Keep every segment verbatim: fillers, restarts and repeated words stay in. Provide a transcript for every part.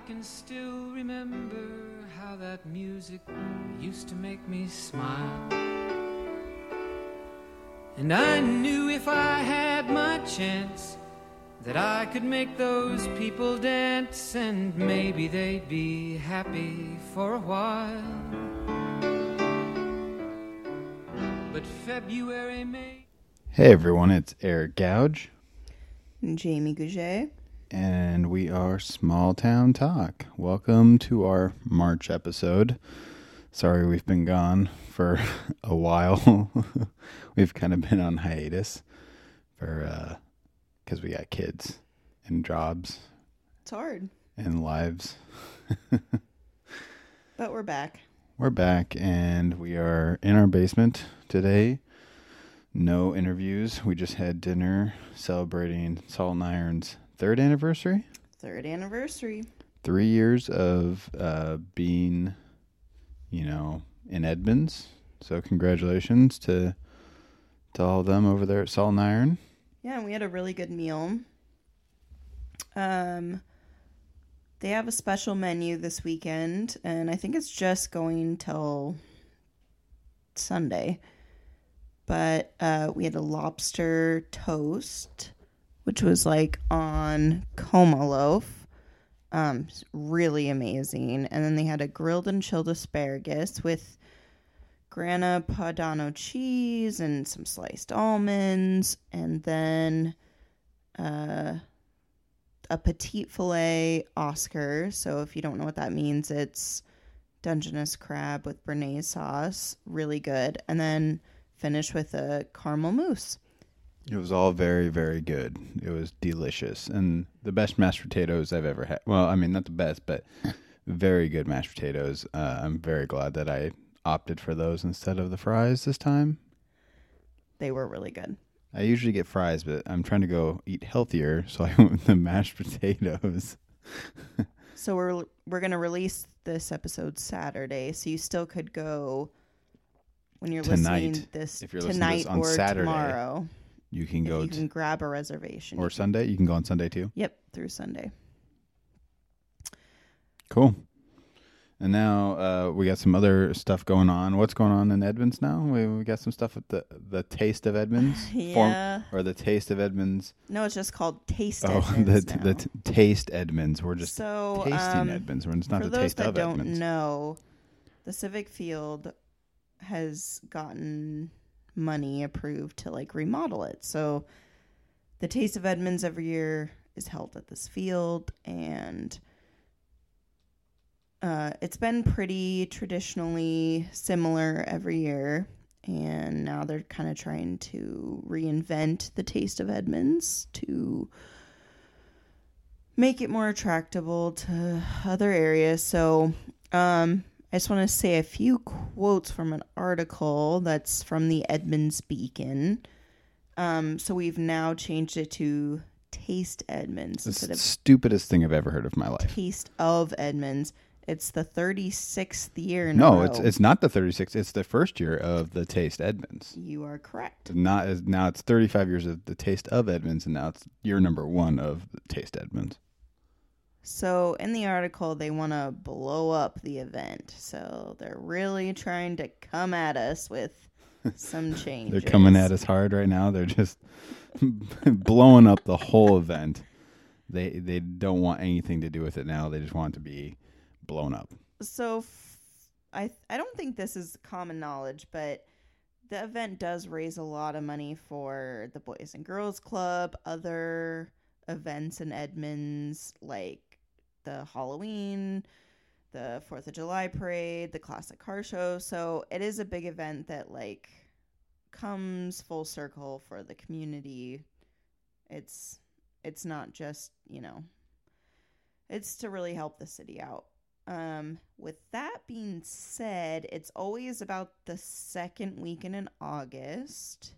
can still remember how that music used to make me smile. And I knew if I had my chance that I could make those people dance, and maybe they'd be happy for a while. But February, May... Hey everyone, it's Eric Gouge. Jamie Gouget. And we are Small Town Talk. Welcome to our March episode. Sorry we've been gone for a while. We've kind of been on hiatus for uh because we got kids and jobs. It's hard. And lives. But we're back. We're back and we are in our basement today. No interviews. We just had dinner celebrating Salt and Iron's third anniversary. Third anniversary. Three years of uh, being, you know, in Edmonds. So congratulations to to all of them over there at Salt and Iron. Yeah, and we had a really good meal. Um, they have a special menu this weekend, and I think it's just going till Sunday. But uh, we had a lobster toast, which was like on coma loaf. Um, really amazing. And then they had a grilled and chilled asparagus with Grana Padano cheese and some sliced almonds. And then uh, a petite filet Oscar. So if you don't know what that means, it's Dungeness crab with béarnaise sauce. Really good. And then finish with a caramel mousse. It was all very, very good. It was delicious. And the best mashed potatoes I've ever had. Well, I mean, not the best, but very good mashed potatoes. Uh, I'm very glad that I opted for those instead of the fries this time. They were really good. I usually get fries, but I'm trying to go eat healthier, so I went with the mashed potatoes. So we're we're going to release this episode Saturday, so you still could go when you're tonight, listening this if you're tonight listening to this on or Saturday, tomorrow. You can go. You can grab a reservation. Or Sunday? You can go on Sunday too? Yep, through Sunday. Cool. And now uh, we got some other stuff going on. What's going on in Edmonds now? We, we got some stuff at the the Taste of Edmonds? Yeah. Form, or the Taste of Edmonds? No, it's just called Taste oh, Edmonds the, now. the t- Taste Edmonds. We're just so, tasting um, Edmonds. We're it's not for the those Taste that of don't Edmonds. know, the Civic Field has gotten money approved to like remodel it. So the Taste of Edmonds every year is held at this field, and uh, it's been pretty traditionally similar every year. And now they're kind of trying to reinvent the Taste of Edmonds to make it more attractable to other areas. So, um, I just want to say a few quotes from an article that's from the Edmonds Beacon. Um, so we've now changed it to Taste Edmonds It's instead the of stupidest thing I've ever heard of my life. Taste of Edmonds. It's the thirty-sixth year in a No, row. it's it's not the thirty-sixth. It's the first year of the Taste Edmonds. You are correct. Not as now it's thirty-five years of the Taste of Edmonds, and now it's year number one of the Taste Edmonds. So in the article, they want to blow up the event. So they're really trying to come at us with some changes. They're coming at us hard right now. They're just blowing up the whole event. They they don't want anything to do with it now. They just want it to be blown up. So f- I I don't think this is common knowledge, but the event does raise a lot of money for the Boys and Girls Club, other events in Edmonds like the Halloween, the fourth of July parade, the classic car show. So it is a big event that like comes full circle for the community. It's it's not just, you know, it's to really help the city out. Um, with that being said, it's always about the second weekend in August.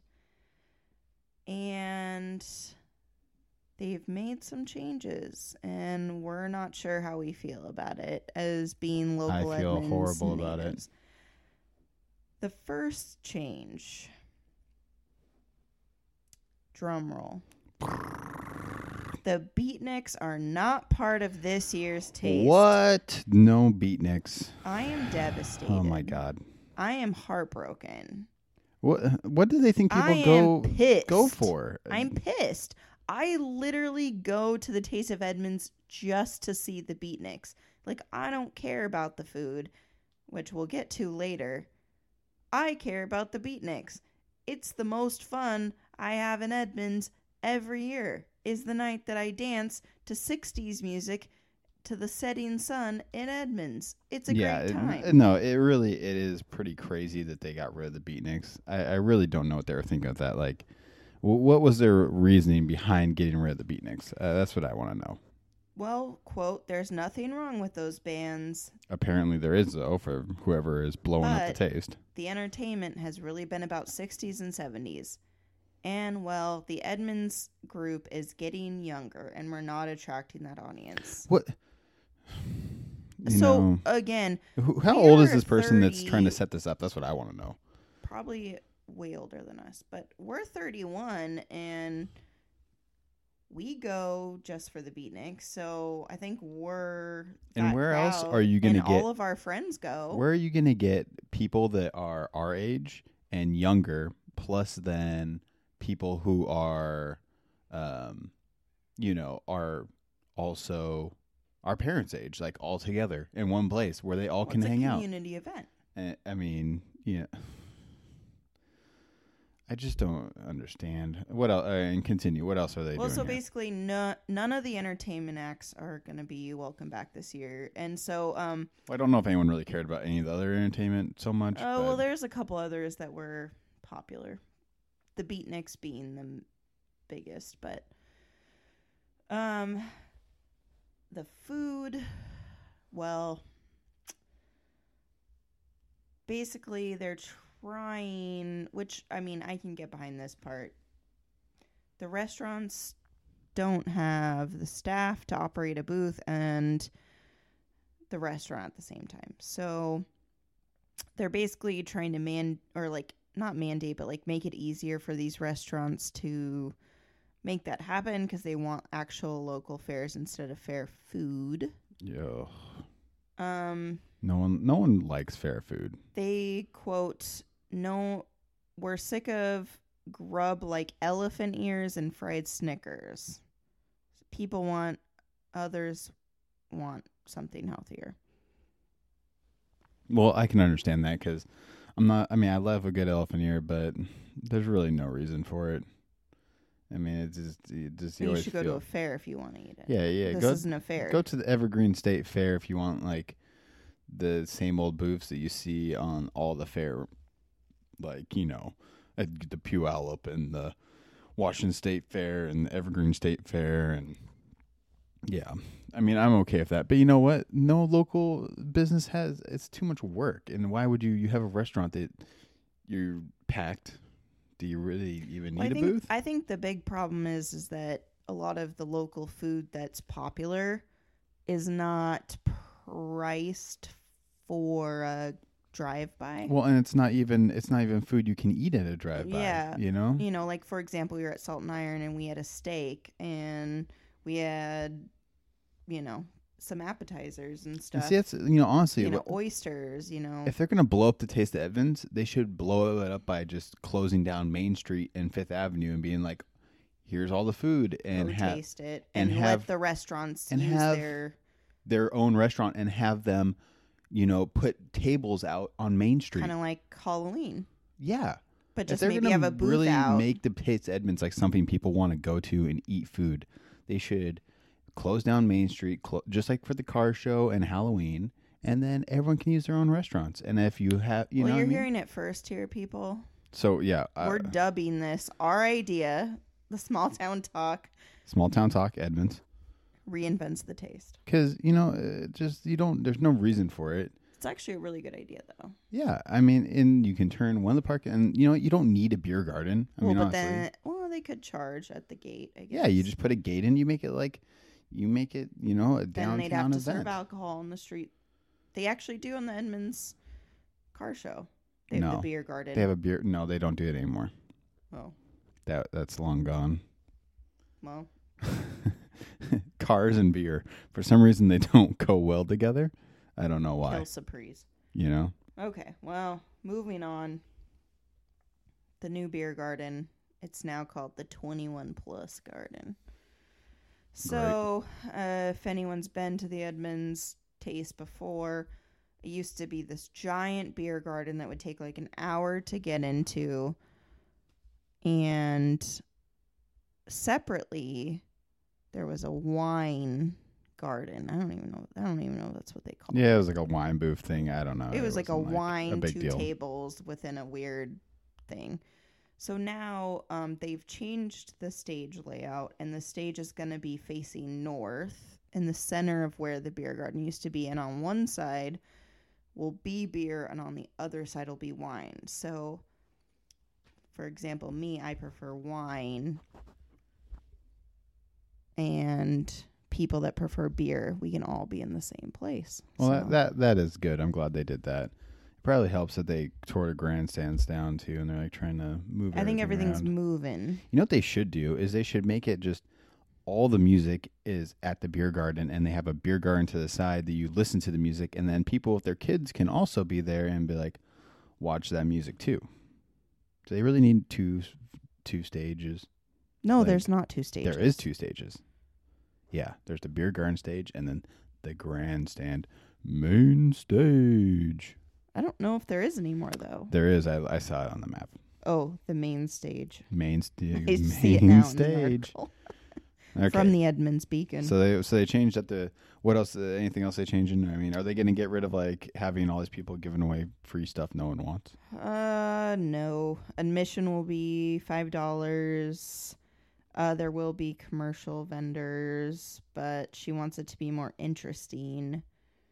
And they've made some changes, and we're not sure how we feel about it as being local. I feel Edmonds horrible about natives. it. The first change, drum roll. The beatniks are not part of this year's taste. What? No beatniks. I am devastated. Oh my god. I am heartbroken. What what do they think people I go am pissed. go for? I'm pissed. I literally go to the Taste of Edmonds just to see the beatniks. Like, I don't care about the food, which we'll get to later. I care about the beatniks. It's the most fun I have in Edmonds every year, is the night that I dance to sixties music to the setting sun in Edmonds. It's a yeah, great time. It, no, it really it is pretty crazy that they got rid of the beatniks. I, I really don't know what they were thinking of that. Like, w- what was their reasoning behind getting rid of the beatniks? Uh, that's what I want to know. Well, quote, there's nothing wrong with those bands. Apparently there is, though, for whoever is blowing up the But taste. the entertainment has really been about sixties and seventies. And, well, the Edmonds group is getting younger, and we're not attracting that audience. What? You so, know, again, who, how we old is are this person that's thirty trying to set this up? That's what I want to know. probably way older than us, but we're thirty-one, and we go just for the beatniks, so I think we're And that where else crowd, are you gonna and get- all of our friends go. Where are you going to get people that are our age and younger, plus then people who are, um, you know, are also our parents' age, like all together in one place where they all Well, can it's hang a out? community event. And, I mean, yeah. I just don't understand. What else? Uh, and continue. What else are they Well, doing so here? basically, no, none of the entertainment acts are going to be welcome back this year, and so um, Well, I don't know if anyone really cared about any of the other entertainment so much. oh well, but- there's a couple others that were popular, the beatniks being the biggest, but um, the food, well, basically they're trying, which I mean I can get behind this part. The restaurants don't have the staff to operate a booth and the restaurant at the same time. So they're basically trying to man or like not mandate, but like make it easier for these restaurants to make that happen because they want actual local fairs instead of fair food. Yeah. Um, No one, no one likes fair food. they quote, "No, we're sick of grub like elephant ears and fried Snickers. People want, others want something healthier." Well, I can understand that because I'm not. I mean, I love a good elephant ear, but there's really no reason for it. I mean, it's just, it just you, You always should go feel, to a fair if you want to eat it. yeah, yeah. This go isn't a fair. go to the Evergreen State Fair if you want like the same old booths that you see on all the fair, like you know, at the Puyallup and the Washington State Fair and the Evergreen State Fair and. Yeah, I mean, I'm okay with that. But you know what? No local business has, it's too much work. And why would you, you have a restaurant that you're packed. Do you really even need Well, I a think, booth? I think the big problem is is that a lot of the local food that's popular is not priced for a drive-by. Well, and it's not even, it's not even food you can eat at a drive-by. Yeah. You know? You know, like for example, we were at Salt and Iron and we had a steak and we had, you know, some appetizers and And stuff. see, that's, you know, honestly, you know, what- oysters, you know. if they're going to blow up the Taste of Evans, they should blow it up by just closing down Main Street and Fifth Avenue and being like, here's all the food and go have taste it and and, have- let the restaurants and use have- their their own restaurant and have them, you know, put tables out on Main Street. kind of like Halloween, Yeah. but If just they're maybe gonna have a booth really out. make the Taste of Edmonds like something people want to go to and eat food, they should close down Main Street, clo- just like for the car show and Halloween, and then everyone can use their own restaurants. And if you have, you well, know, you're what I mean? hearing it first here, people. So yeah, We're uh, dubbing this our idea. The small town talk small town talk, Edmonds, reinvents the taste. because you know, uh, just you don't. There's no reason for it. It's actually a really good idea, though. Yeah, I mean, and you can turn one of the park, and you know, you don't need a beer garden. I well, mean, but honestly, then, well, they could charge at the gate. I guess. yeah, you just put a gate in. You make it like, you make it, you know, a then downtown they'd have to event. serve alcohol on the street. They actually do on the Edmonds car show. They have No. the beer garden. They have a beer. No, they don't do it anymore. oh, That that's long gone. well, cars and beer. For some reason, they don't go well together. I don't know why. Surprise. You know? Okay, well, moving on. The new beer garden. It's now called the twenty-one plus garden. So, right. uh, if anyone's been to the Edmonds Taste before, it used to be this giant beer garden that would take like an hour to get into. And separately, there was a wine garden. I don't even know. I don't even know if that's what they call it. Yeah, it was like a wine booth thing. I don't know. It, it was like a like wine, a big two deal. tables within a weird thing. So now um, they've changed the stage layout, and the stage is going to be facing north in the center of where the beer garden used to be. And on one side will be beer, and on the other side will be wine. So, for example, me, I prefer wine. And people that prefer beer, we can all be in the same place. Well, so. that, that that is good. I'm glad they did that. It probably helps that they tore the grandstands down too, and they're like trying to move. I think everything's around. moving. You know what they should do is they should make it just all the music is at the beer garden, and they have a beer garden to the side that you listen to the music, and then people with their kids can also be there and be like, watch that music too. So they really need two two stages. No, Like, there's not two stages. There is two stages. Yeah, there's the beer garden stage and then the grandstand main stage. I don't know if there is anymore, though. There is. I, I saw it on the map. Oh, the main stage. Main, st- I see it main now in the stage. article. Okay. From the Edmonds Beacon. So they so they changed up the what else? Uh, anything else they changing? I mean, are they going to get rid of like having all these people giving away free stuff no one wants? Uh, no. Admission will be five dollars. Uh, there will be commercial vendors, but she wants it to be more interesting,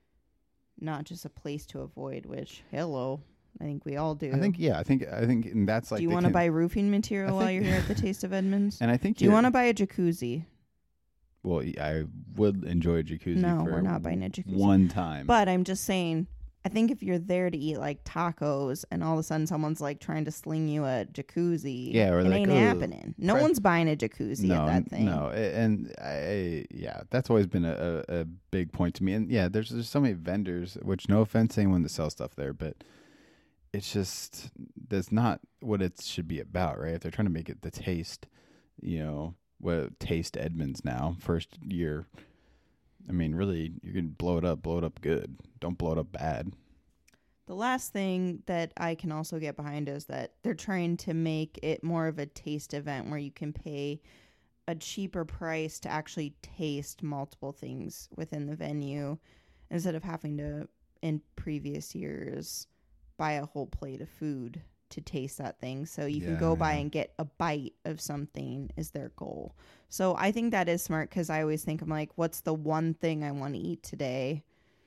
not just a place to avoid. Which, hello, I think we all do. I think yeah. I think I think and that's like. Do you they want to can- buy roofing material I while think- you're here at the Taste of Edmonds? And I think Do you you're- want to buy a jacuzzi? Well, I would enjoy a jacuzzi. No, for we're not buying a jacuzzi. one time. But I'm just saying, I think if you're there to eat like tacos and all of a sudden someone's like trying to sling you a jacuzzi, Yeah, or it like, ain't "Ugh, happening. No Fred- one's buying a jacuzzi no, at that thing. No, a- and I, yeah, that's always been a, a, a big point to me. And yeah, there's there's so many vendors. Which, no offense to anyone that sells stuff there, but it's just that's not what it should be about, right? If they're trying to make it the taste, you know, what Taste Edmonds now first year. I mean, really, you can blow it up, blow it up good. Don't blow it up bad. The last thing that I can also get behind is that they're trying to make it more of a taste event where you can pay a cheaper price to actually taste multiple things within the venue instead of having to, in previous years, buy a whole plate of food to taste that thing. So you can Yeah, go by yeah. and get a bite of something is their goal. So I think that is smart because I always think I'm like, what's the one thing I want to eat today?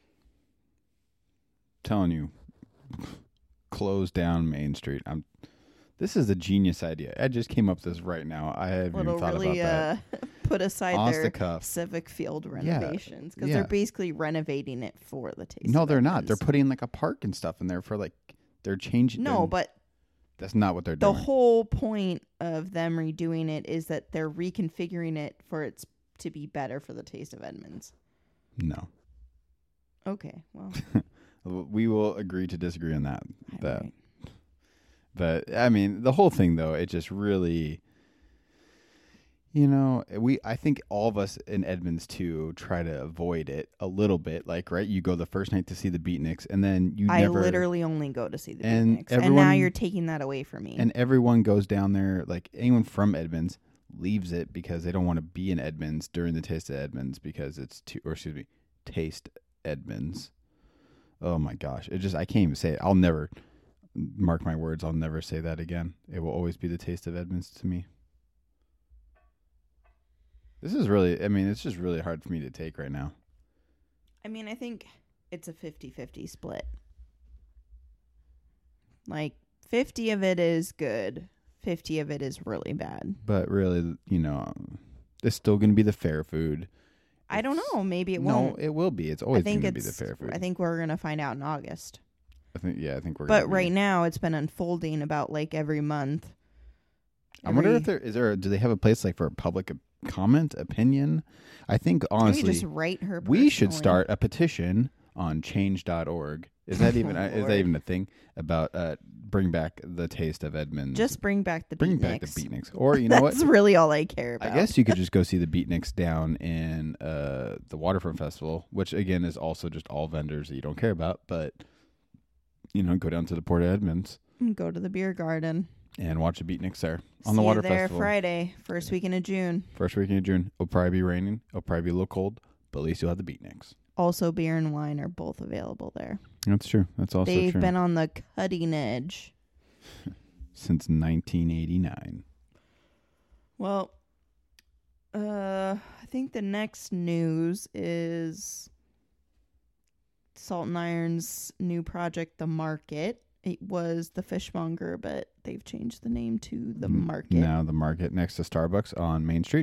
Telling you, close down Main Street. I'm. This is a genius idea. I just came up with this right now. I haven't even It'll thought really about that. uh, put aside Off their the cuff. civic field Yeah, renovations because yeah. they're basically renovating it for the taste. No, of they're not. They're Edmonds. putting like a park and stuff in there for like they're changing. no, they're- but that's not what they're the doing. whole point of them redoing it is that they're reconfiguring it for it to be better for the Taste of Edmonds. No, Okay, well, we will agree to disagree on that. That, right. but I mean, the whole thing though, it just really, you know, we. I think all of us in Edmonds too try to avoid it a little bit. Like, right, you go the first night to see the Beatniks, and then you I never. literally only go to see the and Beatniks, and now everyone- you're taking that away from me. And everyone goes down there, like anyone from Edmonds leaves it because they don't want to be in Edmonds during the Taste of Edmonds because it's too, or excuse me, Taste Edmonds. Oh my gosh. It just, I can't even say it. I'll never, mark my words, I'll never say that again. It will always be the Taste of Edmonds to me. This is really, I mean, it's just really hard for me to take right now. I mean, I think it's a fifty-fifty split. Like, fifty of it is good, fifty of it is really bad. But really, you know, it's still going to be the fair food. I don't know. Maybe it no, won't. it will be. It's I always think going to it's. be the fair food. I think we're gonna find out in August. I think, yeah, I think we're. But gonna be- right now, it's been unfolding about like every month. I wonder Every- if there is there. Do they have a place like for public comment, opinion. I think honestly, Maybe just write her. We should personally. start a petition on change dot org. Is that even Oh, uh, is that Lord. even a thing about uh, bring back the taste of Edmonds? Just bring back the bring beatniks. back the beatniks, or you know what? That's really all I care about. I guess you could just go see the beatniks down in uh, the Waterfront Festival, which again is also just all vendors that you don't care about. But you know, go down to the Port of Edmonds Go to the beer garden and watch the beatniks there on See the Water you there Festival. Friday, first weekend of June. First weekend of June. It'll probably be raining. It'll probably be a little cold, but at least you'll have the beatniks. Also, beer and wine are both available there. That's true. That's also They've true. been on the cutting edge. Since nineteen eighty-nine. Well, uh, I think the next news is Salt and Iron's new project, The Market. It was The Fishmonger, but they've changed the name to The M- Market. Now the Market next to Starbucks on Main Street.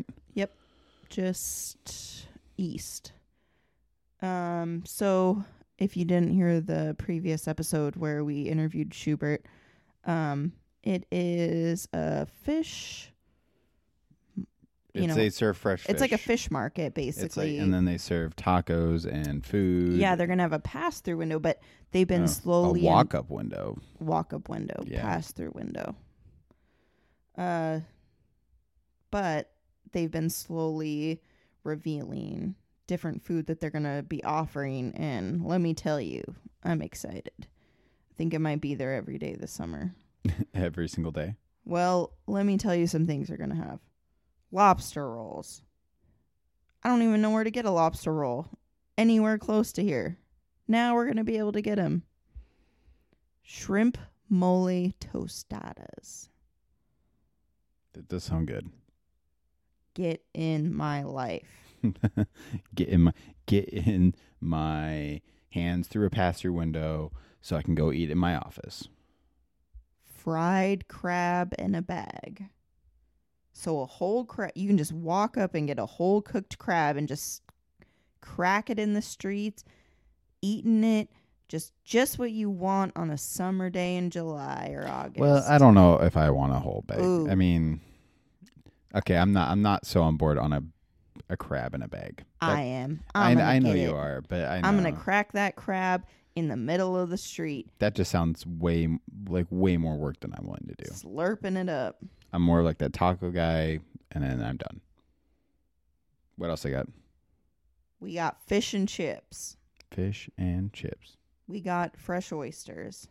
Just east. Um, so if you didn't hear the previous episode where we interviewed Schubert, um, it is a fish. You It's know, they serve fresh fish. it's like a fish market, It's basically. like, and then they serve tacos and food. yeah, they're gonna have a pass through window, but they've been Oh, slowly a walk up window. walk up window, Yeah. pass through window. Uh, but they've been slowly revealing different food that they're gonna be offering, and let me tell you, I'm excited. I think it might be there every day this summer. Every single day. Well, let me tell you some things they're gonna have. Lobster rolls. I don't even know where to get a lobster roll anywhere close to here. Now we're gonna be able to get them. Shrimp mole tostadas. That does sound good. Get in my life. get in my get in my hands through a pass through window so I can go eat in my office. Fried crab in a bag. So a whole crab, you can just walk up and get a whole cooked crab and just crack it in the streets, eating it, just just what you want on a summer day in July or August. Well, I don't know if I want a whole bag. Ooh. I mean, okay, I'm not I'm not so on board on a a crab in a bag. That- I am. I, I'm I gonna know get you it. are, but I know I'm gonna crack that crab in the middle of the street, that just sounds way like way more work than I'm willing to do. slurping it up. I'm more like that taco guy, and then I'm done. What else I got? We got fish and chips. Fish and chips. We got fresh oysters.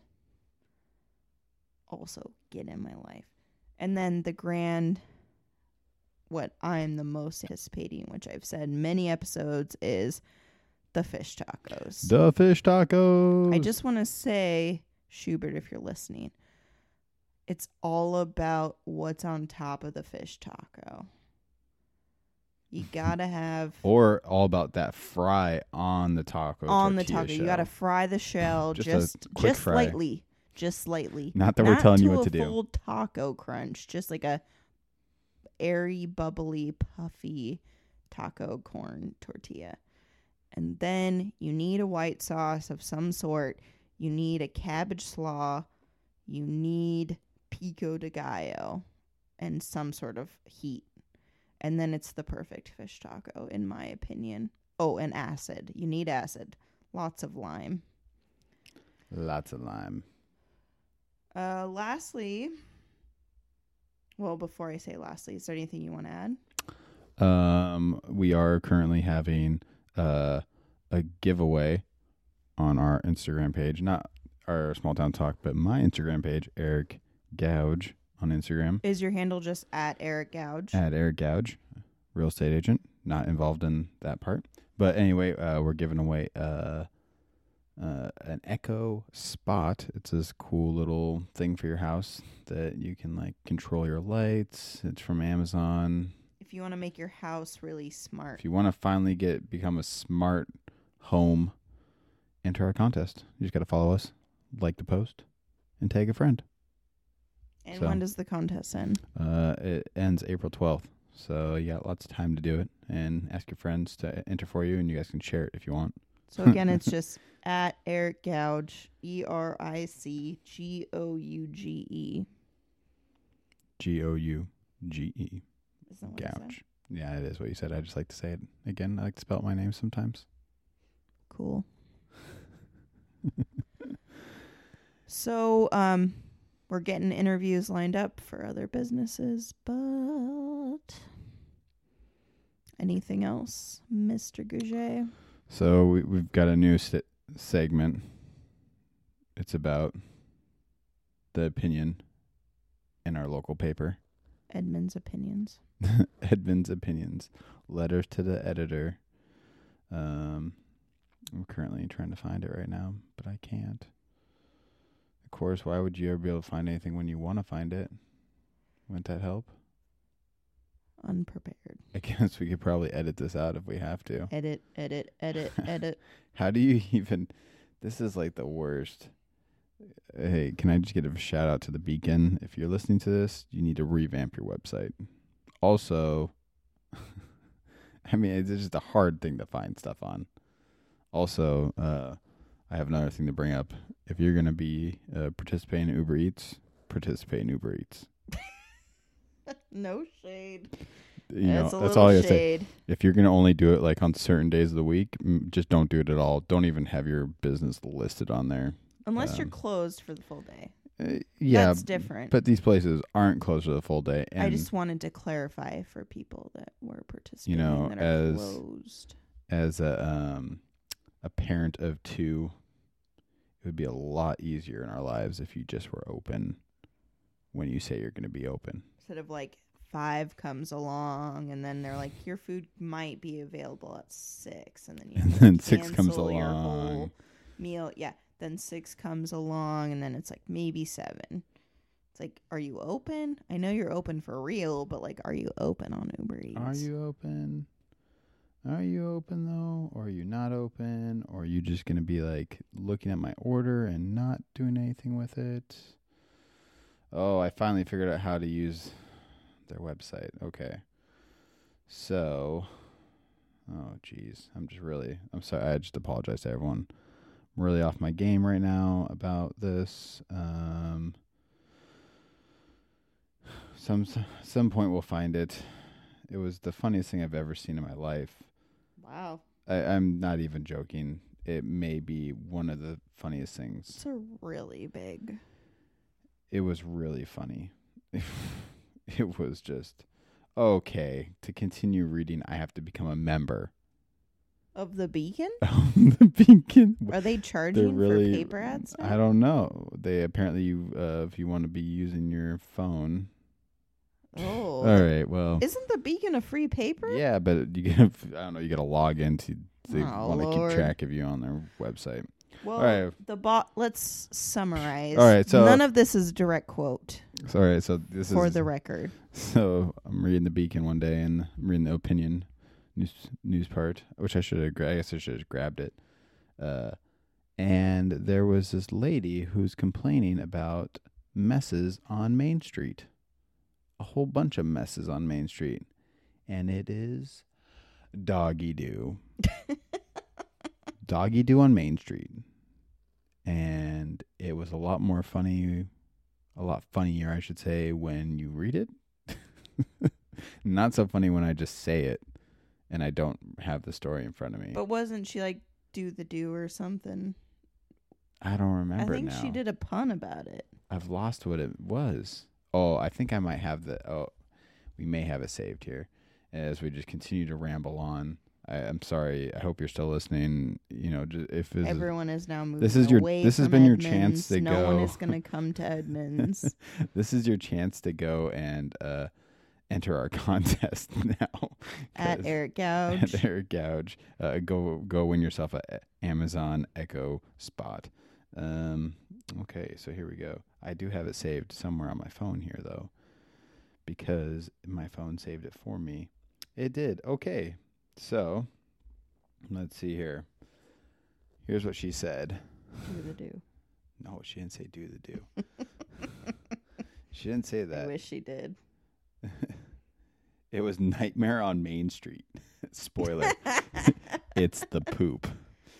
Also, get in my life. And then the grand, what I'm the most anticipating, which I've said many episodes, is the fish tacos. The fish tacos. I just want to say, Schubert, if you're listening, it's all about what's on top of the fish taco. You gotta have or all about that fry on the taco. on the tortilla taco. You shell. gotta fry the shell Just just a quick just fry. lightly, just slightly. Not that we're telling you what a to do. Full taco crunch, just like a airy, bubbly, puffy taco corn tortilla. And then you need a white sauce of some sort. You need a cabbage slaw. You need pico de gallo and some sort of heat. And then it's the perfect fish taco, in my opinion. Oh, and acid. You need acid. Lots of lime. Lots of lime. Uh, lastly, well, before I say lastly, is there anything you want to add? Um, we are currently having uh, a giveaway on our Instagram page, not our Small Town Talk, but my Instagram page, Eric Gouge on Instagram. Is your handle just at Eric Gouge? At Eric Gouge, real estate agent, not involved in that part. But anyway, uh, we're giving away uh, uh, an Echo Spot. It's this cool little thing for your house that you can like control your lights. It's from Amazon. If you want to make your house really smart. If you want to finally get become a smart home, enter our contest. You just got to follow us, like the post, and tag a friend. And So- when does the contest end? Uh, it ends April twelfth. So you got lots of time to do it, and ask your friends to enter for you, and you guys can share it if you want. So again, it's just at Eric Gouge, E R I C G O U G E. G O U G E. Isn't that what I said? Gouge. Yeah, it is what you said. I just like to say it again. I like to spell out my name sometimes. Cool. So, um, we're getting interviews lined up for other businesses, but anything else, Mister Gouget? So we, we've got a new st- segment. It's about the opinion in our local paper. Edmund's opinions. Edmund's opinions. Letters to the editor. Um, I'm currently trying to find it right now, but I can't. Of course, why would you ever be able to find anything when you want to find it? Wouldn't that help? Unprepared. I guess we could probably edit this out if we have to. Edit, edit, edit, edit. How do you even... This is like the worst. Hey, can I just get a shout out to the Beacon? If you're listening to this, you need to revamp your website. Also, I mean, it's just a hard thing to find stuff on. Also, uh, I have another thing to bring up. If you're going to be uh, participating in Uber Eats, participate in Uber Eats. No shade. You know, that's a that's little all I gotta shade. say. If you're going to only do it like on certain days of the week, m- just don't do it at all. Don't even have your business listed on there. Unless Um, you're closed for the full day. Uh, yeah, That's different. But these places aren't closed for the full day. And I just wanted to clarify for people that were participating You know, that are as- closed. as a um, a parent of two, it would be a lot easier in our lives if you just were open when you say you're going to be open. Instead of like five comes along and then they're like, your food might be available at six, and then you And have to then six comes cancel your along. whole meal. Yeah, then six comes along, and then it's like maybe seven. It's like, are you open? I know you're open for real, but like, are you open on Uber Eats? Are you open? Are you open though? Or are you not open? Or are you just going to be like looking at my order and not doing anything with it? Oh, I finally figured out how to use their website. Okay. So, oh geez. I'm just really, I'm sorry. I just apologize to everyone. I'm really off my game right now about this. Um, some, some point we'll find it. It was the funniest thing I've ever seen in my life. Wow. I, I'm not even joking. It may be one of the funniest things. It's a really big. It was really funny. It was just, okay, to continue reading, I have to become a member. Of the Beacon? The Beacon. Are they charging really, for paper ads now? I don't know. They apparently, you, uh, if you want to be using your phone. Oh. All right, well. Isn't the Beacon a free paper? Yeah, but you get, I don't know, you got to log in to, they Oh, want to Lord. keep track of you on their website. Well, All right. the bot. Let's summarize. All right, so- none of this is direct quote So, all right, so this for is. the record. So I'm reading the Beacon one day, and I'm reading the opinion news news part, which I should have. Gra- I guess I should have grabbed it. Uh, and there was this lady who's complaining about messes on Main Street, a whole bunch of messes on Main Street, and it is doggy do, doggy do on Main Street, and it was a lot more funny, a lot funnier, I should say, when you read it. Not so funny when I just say it and I don't have the story in front of me. But wasn't she like do the do or something? I don't remember I think it now. she did a pun about it. I've lost what it was. Oh, I think I might have the... Oh, we may have it saved here. As we just continue to ramble on. I, I'm sorry. I hope you're still listening. You know, just, if this Everyone is now moving this is your- away this has from been your Edmonds. chance to no go. one is going to come to Edmonds. is, this is your chance to go and uh, enter our contest now. At 'Cause- Eric Gouge. At Eric Gouge. Uh, go go win yourself a Amazon Echo Spot. Um, okay, so here we go. I do have it saved somewhere on my phone here, though, because my phone saved it for me. It did. Okay, so let's see here. Here's what she said. Do the do. No, she didn't say do the do. She didn't say I that. wish she did. It was Nightmare on Main Street. Spoiler. It's the poop.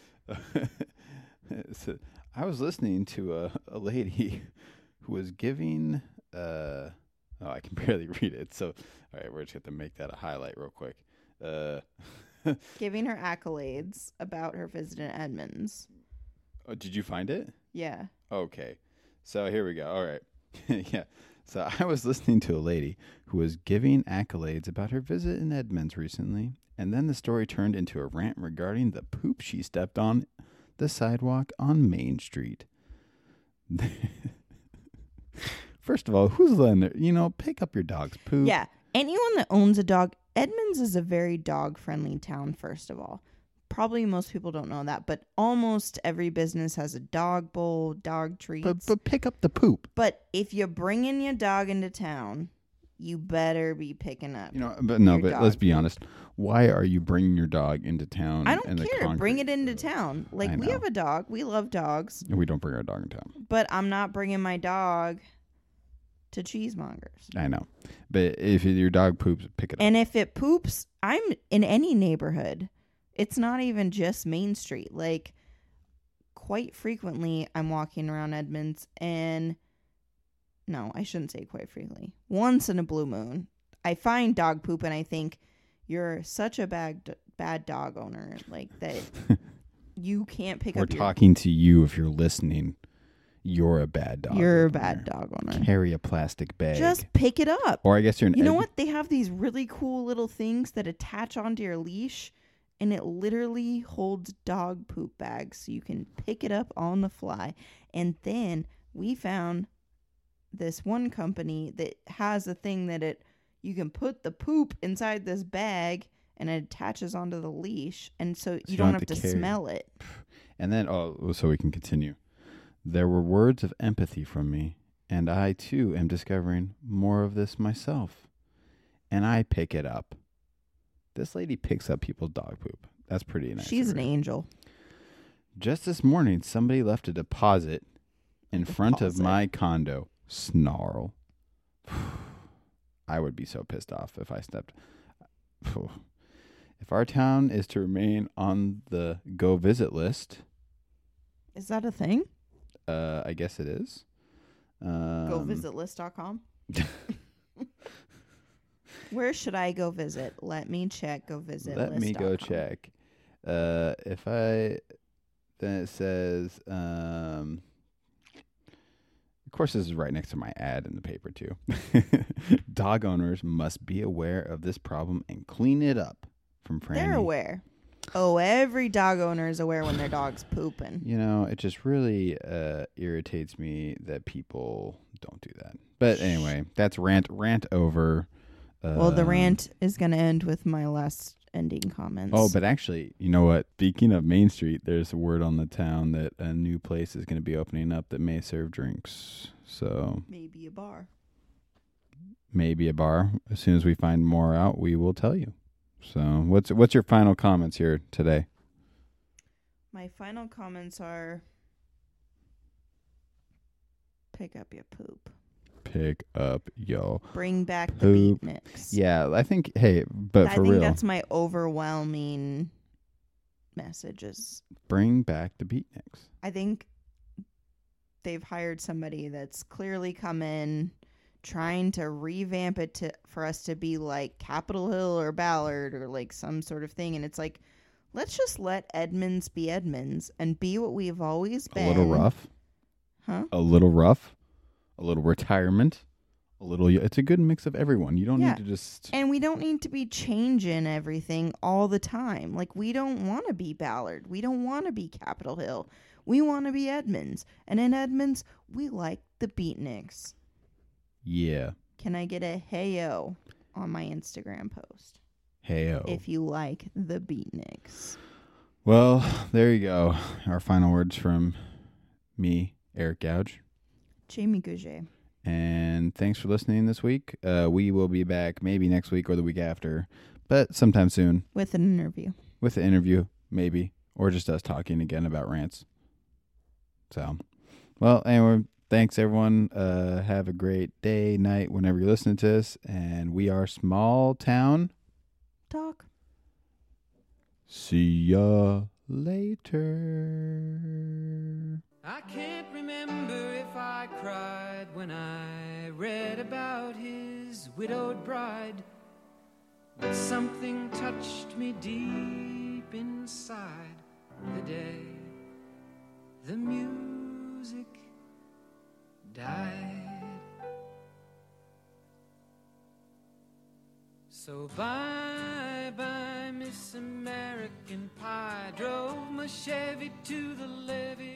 So, I was listening to a, a lady who was giving uh, Oh, I can barely read it. So, all right, we're just going to make that a highlight real quick. Uh, Giving her accolades about her visit in Edmonds. oh, did you find it? Yeah. Okay. So here we go. All right. Yeah. So I was listening to a lady who was giving accolades about her visit in Edmonds recently, and then the story turned into a rant regarding the poop she stepped on the sidewalk on Main Street. First of all, who's letting their, you know, pick up your dog's poop? Yeah. Anyone that owns a dog, Edmonds is a very dog-friendly town, first of all. Probably most people don't know that, but almost every business has a dog bowl, dog treats. But, but pick up the poop. But if you're bringing your dog into town, you better be picking up. You know, but no, your but dog let's be poop. honest. Why are you bringing your dog into town? I don't and the care. concrete? Bring it into town. Like, I we know. have a dog. We love dogs. We don't bring our dog in town. But I'm not bringing my dog to cheesemongers. I know. But if your dog poops, pick it up. And if it poops, I'm in any neighborhood. It's not even just Main Street. Like, quite frequently, I'm walking around Edmonds and... No, I shouldn't say quite frequently. Once in a blue moon, I find dog poop and I think, you're such a bad, bad dog owner. Like, that you can't pick We're up your... talking to you if you're listening. You're a bad dog. You're a owner. bad dog owner. Carry a plastic bag. Just pick it up. Or I guess you're an You know ed- what? They have these really cool little things that attach onto your leash, and it literally holds dog poop bags, so you can pick it up on the fly. And then we found this one company that has a thing that it you can put the poop inside this bag, and it attaches onto the leash, and so you, don't, have to, carry. smell it. And then, oh, so we can continue. There were words of empathy from me, and I too am discovering more of this myself. And I pick it up. This lady picks up people's dog poop. That's pretty nice. She's of an her. angel. Just this morning, somebody left a deposit in front of Deposit. my condo. Snarl. I would be so pissed off if I stepped. If our town is to remain on the go visit list, Is that a thing? uh, I guess it is. Um, Go visit list dot com. Where should I go visit? Let me check. Go visit. Let me go check. Uh, if I, then it says, um, of course, this is right next to my ad in the paper too. Dog owners must be aware of this problem and clean it up. From Franny. They're aware. Oh, every dog owner is aware when their dog's pooping. You know, it just really uh, irritates me that people don't do that. But anyway, that's rant rant over. Uh, Well, the rant is going to end with my last ending comments. Oh, but actually, you know what? Speaking of Main Street, there's a word on the town that a new place is going to be opening up that may serve drinks. So maybe a bar. maybe a bar. As soon as we find more out, we will tell you. So what's what's your final comments here today? My final comments are pick up your poop. Pick up yo. Bring back Poop. the beatniks. Yeah, I think, hey, but I for think real, that's my overwhelming messages. bring back the beatniks. I think they've hired somebody that's clearly come in trying to revamp it to for us to be like Capitol Hill or Ballard or like some sort of thing. And it's like, let's just let Edmonds be Edmonds and be what we've always been. A little rough. Huh? A little rough. A little retirement. A little. It's a good mix of everyone. You don't Yeah. need to just. And we don't need to be changing everything all the time. Like, we don't want to be Ballard. We don't want to be Capitol Hill. We want to be Edmonds. And in Edmonds, we like the beatniks. Yeah. Can I get a hey-o on my Instagram post? Hey-o. If you like the beatniks. Well, there you go. Our final words from me, Eric Gouge. Jamie Gouget. And thanks for listening this week. Uh, we will be back maybe next week or the week after, but sometime soon With an interview. with an interview, maybe, or just us talking again about rants. So, well, anyway, thanks everyone. Uh, have a great day, night, whenever you're listening to this. And we are Small Town Talk. See ya later. I can't remember if I cried when I read about his widowed bride, but something touched me deep inside the day the music died. So bye-bye, Miss American Pie. Drove my Chevy to the levee